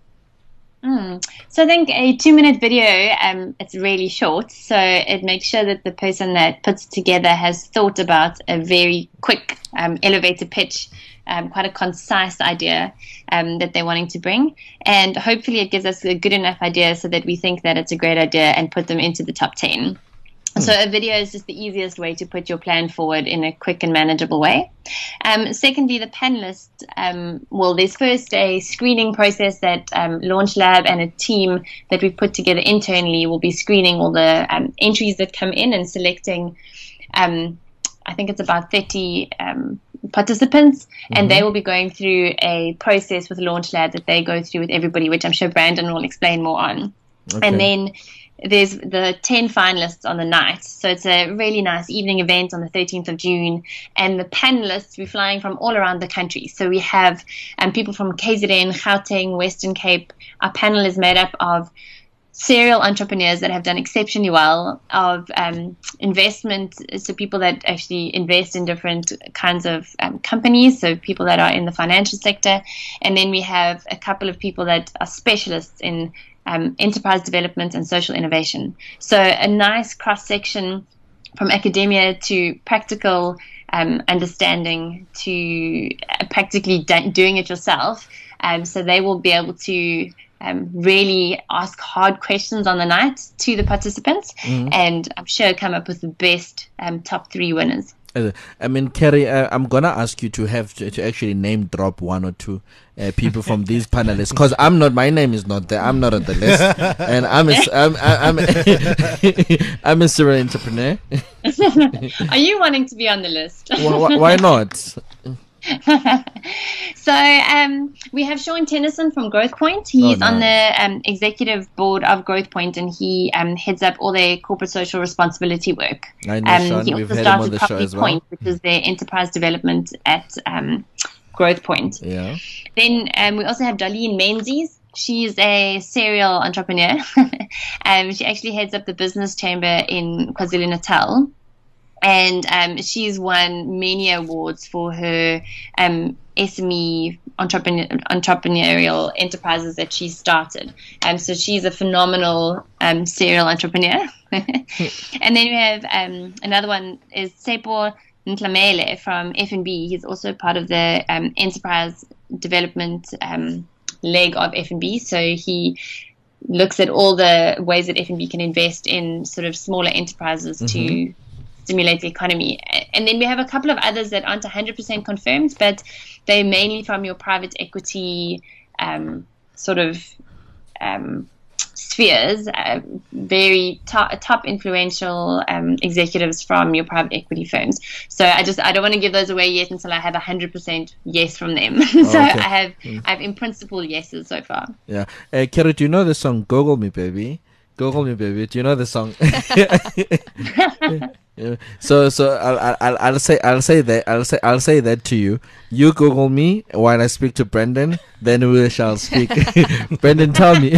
So I think a 2-minute video, it's really short. So it makes sure that the person that puts it together has thought about a very quick elevator pitch, quite a concise idea that they're wanting to bring. And hopefully it gives us a good enough idea so that we think that it's a great idea and put them into the top 10. So a video is just the easiest way to put your plan forward in a quick and manageable way. Secondly, the panelists, there's first a screening process that Launch Lab and a team that we've put together internally will be screening all the entries that come in and selecting, I think it's about 30 participants, and they will be going through a process with Launch Lab that they go through with everybody, which I'm sure Brandon will explain more on.
Okay.
And then there's the 10 finalists on the night. So it's a really nice evening event on the 13th of June. And the panelists, we're flying from all around the country. So we have people from KZN, Gauteng, Western Cape. Our panel is made up of serial entrepreneurs that have done exceptionally well, of investment, so people that actually invest in different kinds of companies, so people that are in the financial sector. And then we have a couple of people that are specialists in enterprise development and social innovation. So a nice cross-section from academia to practical understanding to practically doing it yourself. So they will be able to really ask hard questions on the night to the participants, and I'm sure come up with the best top 3 winners.
I mean, Kerry, I'm gonna ask you to have to actually name drop 1 or 2 people from these panelists, because my name is not there. I'm not on the list, and I'm a serial entrepreneur.
Are you wanting to be on the list?
Why not?
So we have Sean Tennyson from Growth Point. He's on the executive board of Growth Point, and he heads up all their corporate social responsibility work.
I know Sean.
He
We've
also
had him on
started
the show
Property
as well.
Point, which is their enterprise development at Growth Point.
Yeah.
Then we also have Darlene Menzies. She's a serial entrepreneur. She actually heads up the business chamber in KwaZulu-Natal. And she's won many awards for her SME entrepreneurial enterprises that she started. So she's a phenomenal serial entrepreneur. And then we have another one is Sepo Ntlamele from F&B. He's also part of the enterprise development leg of F&B. So he looks at all the ways that F&B can invest in sort of smaller enterprises to stimulate the economy. And then we have a couple of others that aren't 100% confirmed, but they're mainly from your private equity sort of spheres, very top influential executives from your private equity firms. So I don't want to give those away yet until I have 100% yes from them. So I have in principle yeses so far.
Yeah. Kerry, do you know the song "Google Me, Baby"? Google Me, baby. Do you know the song? Yeah. So I'll say that to you. You Google me while I speak to Brendan, then we shall speak. Brendan, tell me.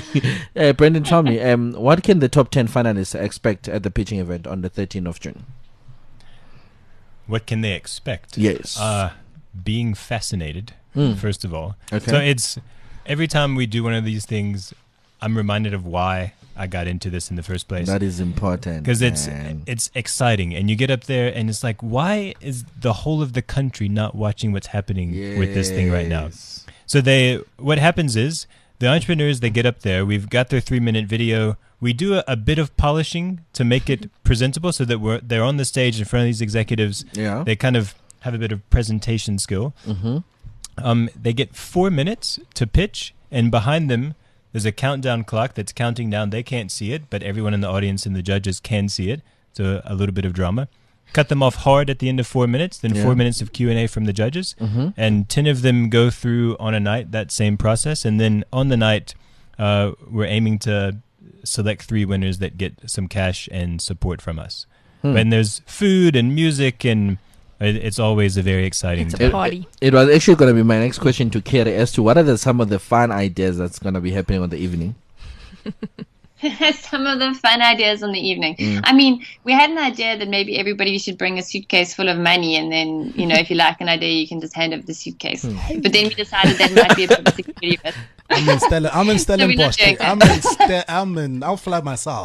What can the top 10 finalists expect at the pitching event on the 13th of June?
What can they expect?
Yes.
Being fascinated, first of all.
Okay.
So it's every time we do one of these things, I'm reminded of why I got into this in the first place.
That is important.
Because it's exciting. And you get up there and it's like, why is the whole of the country not watching what's happening with this thing right now? So what happens is the entrepreneurs, they get up there. We've got their 3-minute video. We do a bit of polishing to make it presentable so that they're on the stage in front of these executives.
Yeah.
They kind of have a bit of presentation skill. They get 4 minutes to pitch, and behind them, There's a countdown clock that's counting down. They can't see it, but everyone in the audience and the judges can see it. So a little bit of drama. Cut them off hard at the end of 4 minutes, then 4 minutes of Q&A from the judges. And 10 of them go through on a night that same process. And then on the night, we're aiming to select 3 winners that get some cash and support from us. And there's food and music, and it's always a very exciting
It's
time.
a party.
It was actually going to be my next question to Kerry as to what are some of the fun ideas that's going to be happening on the evening.
Some of the fun ideas on the evening. I mean, we had an idea that maybe everybody should bring a suitcase full of money, and then, if you like an idea, you can just hand over the suitcase. But then we decided that might be a bit of a security risk.
I'm in
we're not
Stellenbosch.
doing that.
I'll fly myself.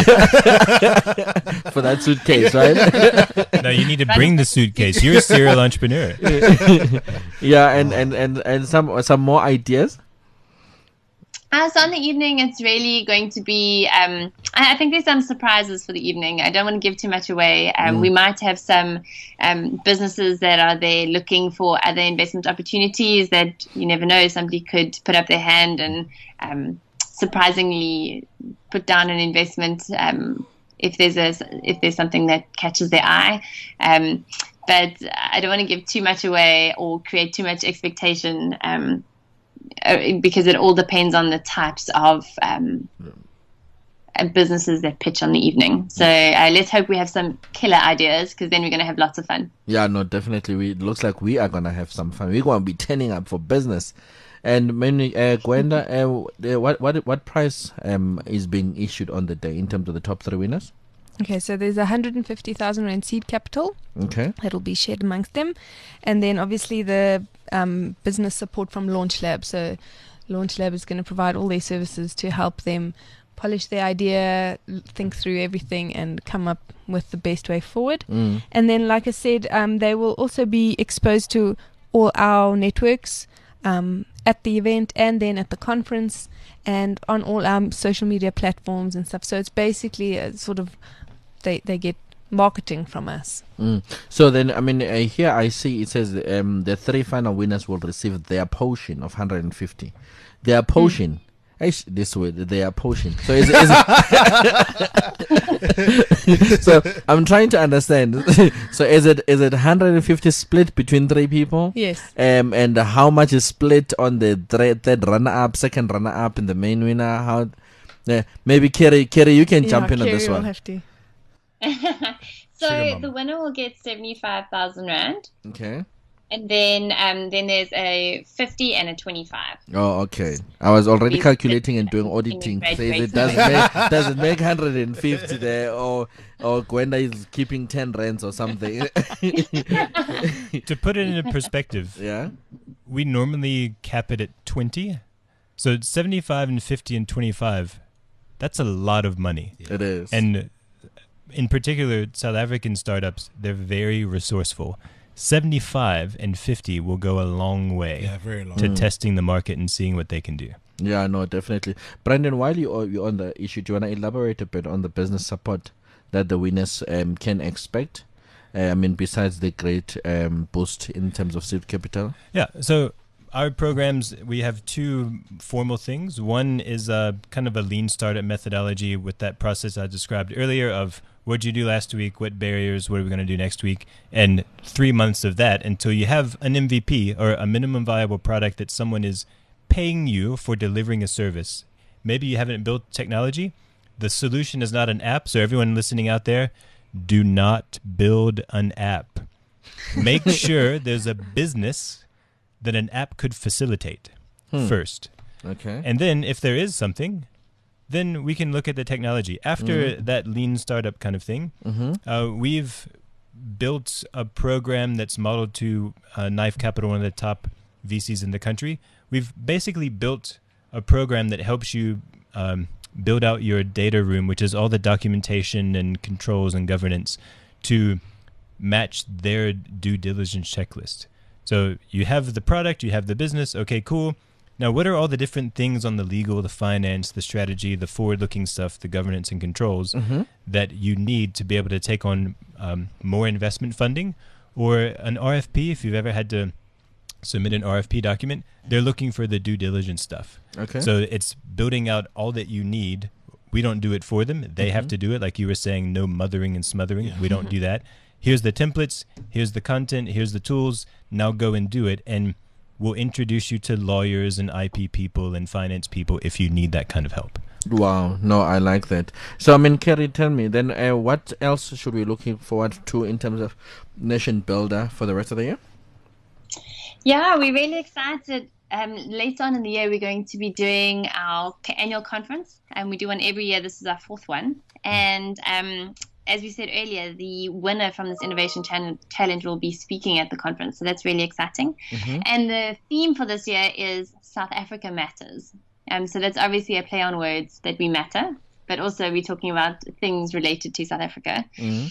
For that suitcase, right?
No, you need to bring the suitcase. You're a serial entrepreneur.
Yeah, and some more ideas.
So on the evening, it's really going to be, I think there's some surprises for the evening. I don't want to give too much away. We might have some businesses that are there looking for other investment opportunities that you never know. Somebody could put up their hand and surprisingly put down an investment if there's something that catches their eye. But I don't want to give too much away or create too much expectation because it all depends on the types of businesses that pitch on the evening. So let's hope we have some killer ideas, because then we're going to have lots of fun.
Yeah, no, definitely. It looks like we are going to have some fun. We're going to be turning up for business. And mainly, Gwenda, what prize is being issued on the day in terms of the top 3 winners?
Okay, so there's 150,000 Rand seed capital.
Okay.
That'll be shared amongst them. And then obviously the business support from Launch Lab. So Launch Lab is going to provide all their services to help them polish their idea, think through everything, and come up with the best way forward. And then, like I said, they will also be exposed to all our networks at the event and then at the conference and on all our social media platforms and stuff. So it's basically a sort of they get marketing from us.
So then, I mean, here I see it says the 3 final winners will receive their portion of 150. Their portion. This way, their portion. So is it so I'm trying to understand. So is it 150 split between 3 people?
Yes.
And how much is split on the third runner-up, second runner-up, and the main winner? How? Maybe Kerry, you can jump in on this
Kerry
one.
will have to.
So the winner will get 75,000 Rand.
Okay.
And then there's a 50 and a 25.
Oh, okay. I was already
Please,
calculating and doing auditing.
great,
Says it
great.
doesn't make 150 there, or Gwenda is keeping 10 rands or something.
To put it into perspective,
Yeah.
we normally cap it at 20. So it's 75 and 50 and 25. That's a lot of money.
It is.
And in particular, South African startups, they're very resourceful. 75 and 50 will go a long way
Yeah, very long.
to testing the market and seeing what they can do.
Yeah, no, definitely. Brandon, while you're on the issue, do you want to elaborate a bit on the business support that the winners can expect? I mean, besides the great boost in terms of seed capital.
Yeah, so our programs, we have 2 formal things. One is kind of a lean startup methodology with that process I described earlier of what did you do last week, what barriers, what are we going to do next week, and 3 months of that until you have an MVP or a minimum viable product that someone is paying you for delivering a service. Maybe you haven't built technology. The solution is not an app, so everyone listening out there, do not build an app. Make sure there's a business that an app could facilitate first.
Okay.
And then if there is something, then we can look at the technology. After that lean startup kind of thing, we've built a program that's modeled to Knife Capital, one of the top VCs in the country. We've basically built a program that helps you build out your data room, which is all the documentation and controls and governance to match their due diligence checklist. So you have the product, you have the business, okay, cool. Now, what are all the different things on the legal, the finance, the strategy, the forward-looking stuff, the governance and controls that you need to be able to take on more investment funding or an RFP if you've ever had to submit an RFP document, they're looking for the due diligence stuff.
Okay.
So it's building out all that you need. We don't do it for them. They have to do it. Like you were saying, no mothering and smothering. We don't do that. Here's the templates. Here's the content. Here's the tools. Now go and do it. And we'll introduce you to lawyers and IP people and finance people if you need that kind of help.
Wow, no, I like that. So, I mean, Kerry, tell me then, what else should we be looking forward to in terms of Nation Builder for the rest of the year?
Yeah, we're really excited. Later on in the year, we're going to be doing our annual conference, and we do one every year. This is our fourth one. And as we said earlier, the winner from this Innovation Challenge will be speaking at the conference. So that's really exciting. And the theme for this year is South Africa Matters. So that's obviously a play on words that we matter, but also we're talking about things related to South Africa.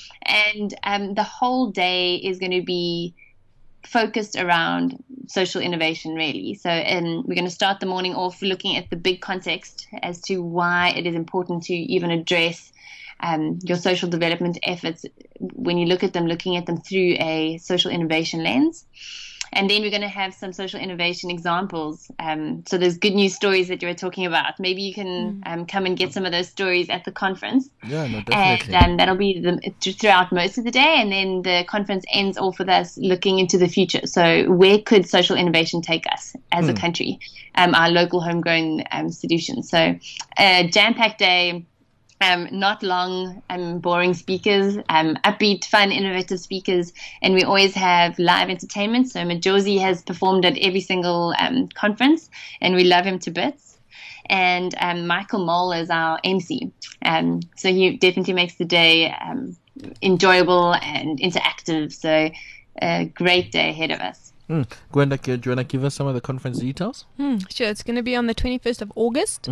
And the whole day is going to be focused around social innovation, really. So we're going to start the morning off looking at the big context as to why it is important to even address your social development efforts when you look at them, looking at them through a social innovation lens. And then we're going to have some social innovation examples. So there's good news stories that you were talking about. Maybe you can come and get some of those stories at the conference.
Yeah, no, definitely.
And that'll be throughout most of the day. And then the conference ends off with us looking into the future. So where could social innovation take us as a country? Our local homegrown solutions. So a jam-packed day. Not long, boring speakers, upbeat, fun, innovative speakers, and we always have live entertainment. So Majosi has performed at every single conference, and we love him to bits. And Michael Mole is our MC, so he definitely makes the day enjoyable and interactive. So a great day ahead of us.
Gwenda, do you want to give us some of the conference details?
Sure, it's going to be on the 21st of August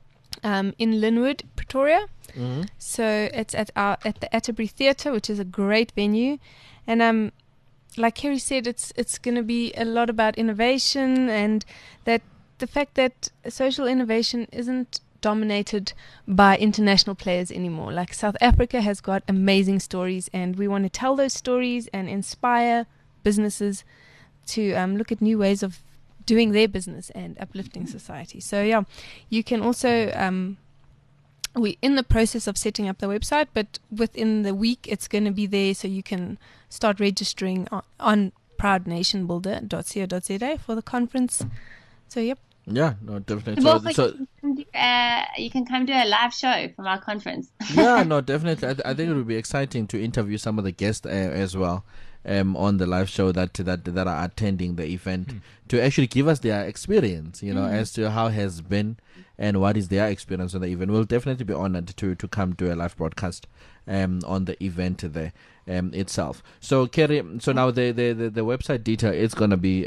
in Linwood, Pretoria. So it's at the Atterbury Theatre, which is a great venue, and like Kerry said, it's going to be a lot about innovation and that the fact that social innovation isn't dominated by international players anymore. Like South Africa has got amazing stories, and we want to tell those stories and inspire businesses to look at new ways of doing their business and uplifting society. So yeah, you can also we're in the process of setting up the website, but within the week it's going to be there, so you can start registering on proudnationbuilder.co.za for the conference. So yep.
Yeah, no, definitely.
So you can come do a live show from our conference.
Yeah, no, definitely. I think it would be exciting to interview some of the guests as well on the live show that are attending the event to actually give us their experience, as to how has been and what is their experience on the event. We'll definitely be honored to come do a live broadcast on the event there itself. So Kerry, so now the website detail is gonna be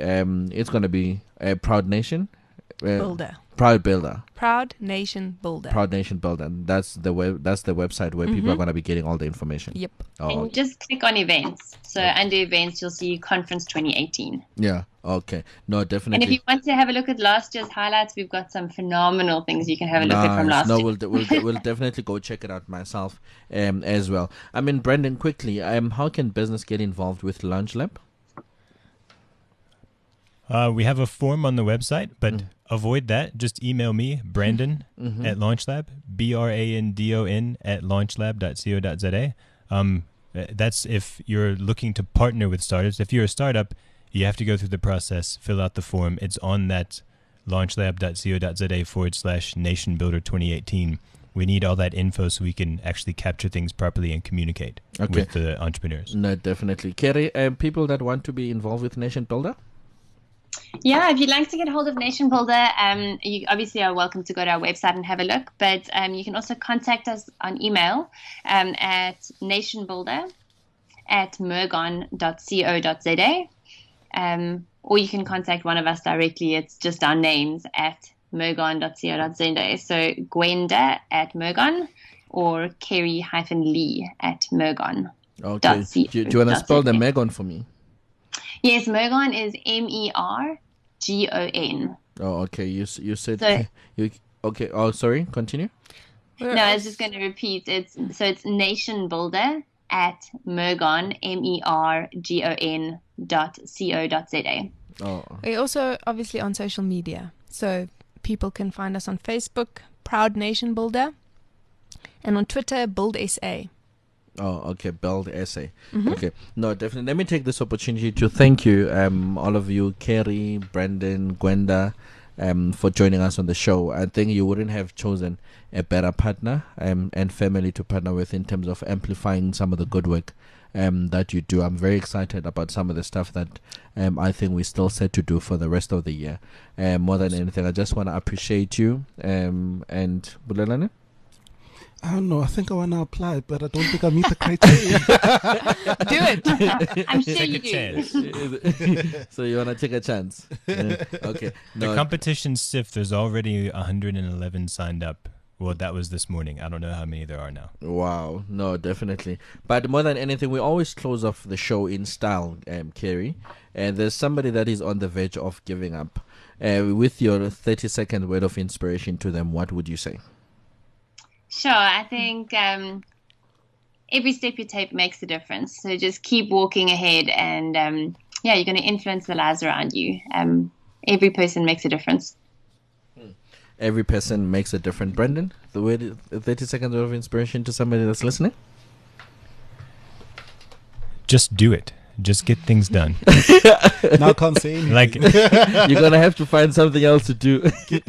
Proud Nation
Builder.
Proud Builder.
Proud Nation Builder.
Proud Nation Builder. That's the website where people are going to be getting all the information.
Yep.
And just click on events. So under events, you'll see Conference 2018.
Yeah. Okay. No, definitely.
And if you want to have a look at last year's highlights, we've got some phenomenal things you can have a look at from last year.
We'll definitely go check it out myself as well. I mean, Brandon, quickly, how can business get involved with Launch Lab?
We have a form on the website, but avoid that. Just email me, Brandon at LaunchLab, BRANDON at launchlab.co.za. That's if you're looking to partner with startups. If you're a startup, you have to go through the process, fill out the form. It's on that launchlab.co.za/Nation Builder 2018. We need all that info so we can actually capture things properly and communicate with the entrepreneurs.
No, definitely. Kerry, people that want to be involved with Nation Builder?
Yeah, if you'd like to get hold of Nation Builder, you obviously are welcome to go to our website and have a look. But you can also contact us on email at nationbuilder@mergon.co.za. Or you can contact one of us directly. It's just our names at mergon.co.za. So Gwenda at Mergon or Kerry-Lee at Mergon.
Okay. Do you want to spell the Mergon for me?
Yes, Mergon is MERGON.
Oh, okay. You said so, okay. Oh, sorry. Continue.
No, I was just going to repeat. It's Nation Builder at Mergon MERGON.co.za.
Oh,
We're also obviously on social media. So people can find us on Facebook, Proud Nation Builder, and on Twitter, Build SA.
oh, okay. Build essay.
Mhm.
Okay. No, definitely. Let me take this opportunity to thank you, all of you, Kerry, Brandon, Gwenda, for joining us on the show. I think you wouldn't have chosen a better partner and family to partner with in terms of amplifying some of the good work that you do. I'm very excited about some of the stuff that I think we still set to do for the rest of the year. More than anything, I just want to appreciate you. And Bulelane?
I don't know. I think I want to apply, but I don't think I meet the criteria.
Do it.
I'm sure
Take
you
a
do.
chance.
So you want to take a chance? Okay.
The competition's stiff. There's already 111 signed up. Well, that was this morning. I don't know how many there are now.
Wow, no, definitely. But more than anything, we always close off the show in style, Kerry. And there's somebody that is on the verge of giving up. With your 30-second word of inspiration to them, what would you say?
Sure, I think every step you take makes a difference. So just keep walking ahead, and you're going to influence the lives around you. Every person makes a difference.
Every person makes a difference. Brendan, the word, 30 seconds of inspiration to somebody that's listening?
Just do it. Just get things done.
Now I can't say anything.
Like,
You're going to have to find something else to do.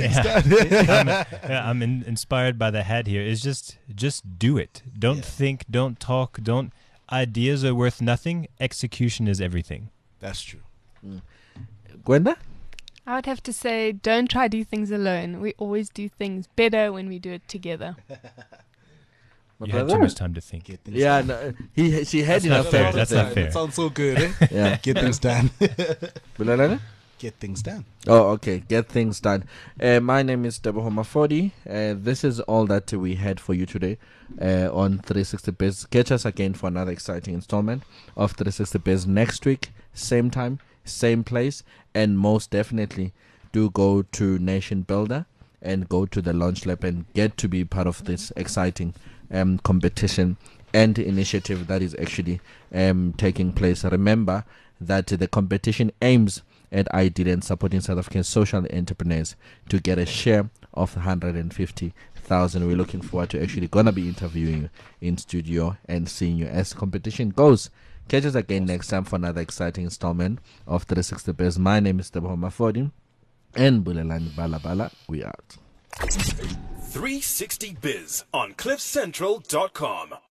I'm inspired by the hat here. It's just do it. Don't think, don't talk, don't. Ideas are worth nothing. Execution is everything.
That's true.
Gwenda?
I would have to say, don't try to do things alone. We always do things better when we do it together.
My
You had
brother?
too much time to think.
Get things
Yeah,
done.
no, she had
That's
enough
not fair.
time.
That's
to
not
say.
fair.
That sounds so good, eh?
Yeah.
Get things done.
Bulelane?
Get things done.
Oh, okay. Get things done. My name is Deboho Mafodi. This is all that we had for you today on 360 Biz. Catch us again for another exciting installment of 360 Biz next week. Same time, same place. And most definitely do go to Nation Builder and go to the Launch Lab and get to be part of this exciting competition and initiative that is actually taking place. Remember that the competition aims at ideally and supporting South African social entrepreneurs to get a share of 150,000. We're looking forward to actually gonna be interviewing you in studio and seeing you as competition goes. Catch us again next time for another exciting installment of 360 Biz. My name is Deboho Mafodi and Bulelani Balabala. We out.
360 Biz on CliffCentral.com.